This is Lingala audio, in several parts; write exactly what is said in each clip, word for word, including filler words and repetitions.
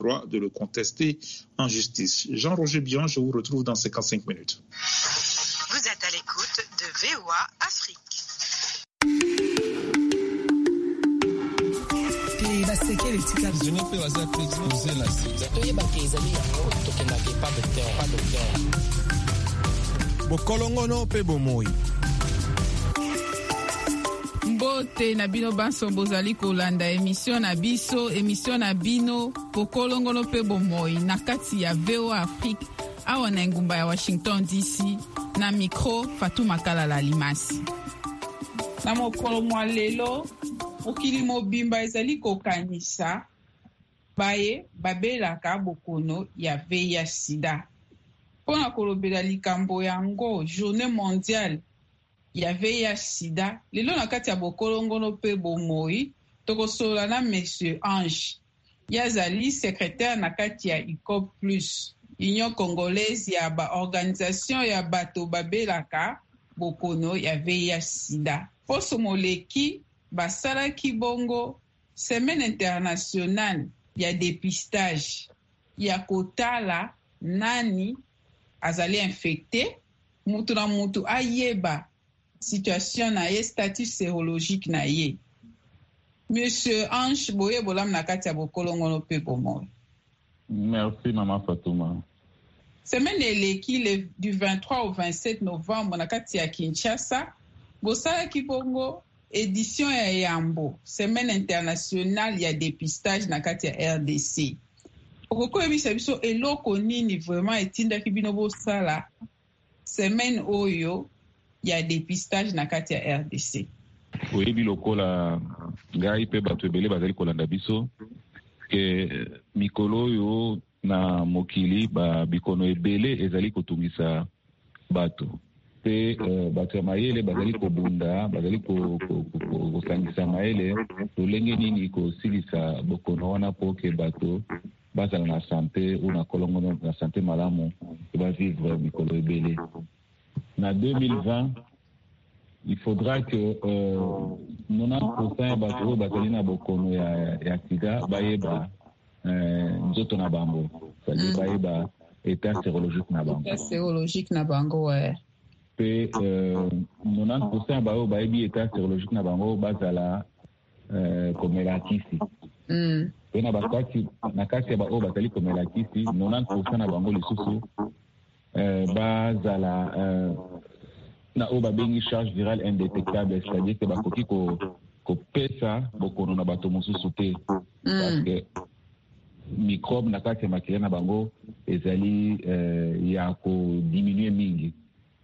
droit de le contester en justice. Jean-Roger Bion, je vous retrouve dans cinquante-cinq minutes. Vous êtes à l'écoute de V O A Afrique. bokolongono pe bomoi mbote na bino banso bozali kolanda émission na biso émission na bino bokolongono pe bomoi na kati ya V O A Afrique awa na engumba ya Washington D C na micro Fatou Makalala Alimasi. Na mokolo mwa lelo mokili mobimba ezali kokanisa baye babelaka bokono ya V I H sida. Pona kolobela likambo yango journée mondiale ya V I H sida lelo na kati ya bokolongono pe bomoi tokosola na monsieur Ange yazali secrétaire na kati ya I C O P plus Union Congolaise ya ba organisation ya bato babelaka bokono ya V I H sida. Poso moleki basalaki bongo semaine internationale ya dépistage ya kotala nani azali infecté mutu na mutu ayeba situation na ye statut sérologique na ye. Monsieur Ange boye bolam na kati ya bokolongono pe bomoi. Merci Maman Fatouma. Semaine eleki le du vingt-trois au vingt-sept novembre na kati ya Kinshasa bosalaki bongo édition ya Yambo semaine internationale ya dépistage na kati ya R D C. Okokoyebisa biso eloko nini vraiment etindaki bino bosala semaine oyo ya dépistage na kati ya R D C. Oyebi lokola ngai pe bato ebele bazali kolanda biso ke mikolo oyo na mokili ba bikono ebele ezali kotungisa bato pe uh, bato ya mayele bazali kobunda bazali kosangisa mayele tolenge nini kosilisa bokono wana po ke bato bazala na santé ou na kolongono na santé malamu bavivre mikolo ebele. Na deux mille vingt il faudra que euh, quatre-vingt-dix pour cent ya bato oyo bazali na bokono ya, ya sida bayeba nzoto na bango c'est-à-dire bayeba état sérologique na bango état sérologique na bango ouais. Pe quatre-vingt-dix pour cent ya baoyo bayebi état sérologique na bango bazala komela kisi mm. Pe na bakati na kati ya baoyo bazali komela kisi quatre-vingt-dix pour cent na bango lisusu bazala na oyo babengi charge virale indétectable, c'est-à-dire que bakoki kopesa bokono na bato mosusu te parce que microbe na kati ya makila na bango ezali ya kodiminue mingi.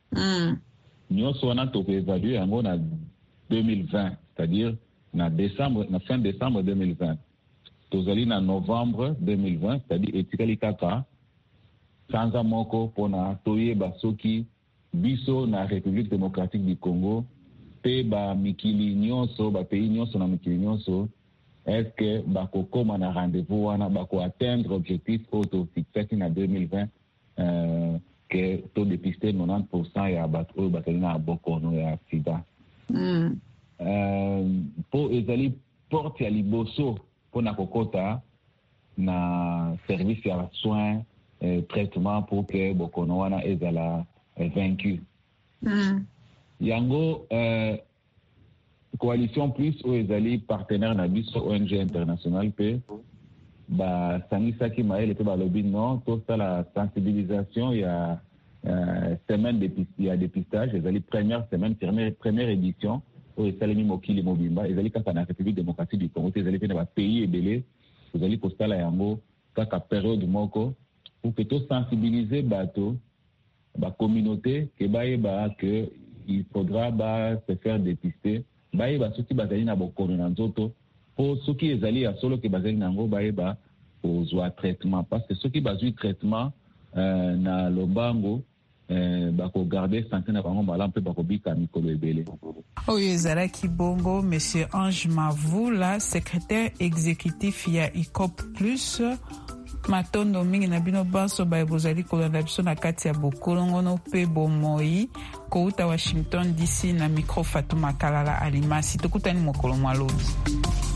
Nyonso wana tokoevalue yango na deux mille vingt, c'est-à-dire na décembre, na fin décembre deux mille vingt. Tozali na novembre deux mille vingt, c'est-à-dire etikali kaka sanza moko pona toyeba soki biso na République démocratique du Congo pe ba mikili nyonso ba pays nyonso na mikili nyonso est-ce que bako koma na rendez-vous wana bako atteindre objectif auto fixé na deux mille vingt euh, que taux dépisté quatre-vingt-dix pour cent ya bato oyo bazali na bokono ya sida. Mm. Euh, po ezali porte ya liboso pona kokota na service ya soins euh, traitement pour que bokono wana ezala vaincu. Mm. Yango euh, Coalition Plus oyo ezali partenaire na biso O N G international pe ba sangisaki mayele pe balobi non tosala sensibilisation ya euh, semaine de ya dépistage ezali première semaine première, première édition oyo esalemi mokili mobimba ezali kaka na République démocratique du Congo ezali pe na bapays ebele ezali kosala yango kaka période moko pour que tosensibiliser bato ba communauté ke bayeba que il faudra ba se faire dépister bayeba soki bazali na bokono na nzoto po soki ezali ya solo ke bazali nango bayeba kozwa traitement parce que soki bazwi traitement euh, na lombango euh, bakogarde santé na bango malamu mpe bakobika mikolo ebele. Oyo ezalaki bongo monsieur Ange Mavula, secrétaire exécutif ya I C O P plus. Matondo mingi na bino baso baye bozali kolanda biso na kati ya bokolongono pe bomoi kouta Washington D C na micro Fatou Makalala Alimasi. Tokutani mokolo mwa lobi.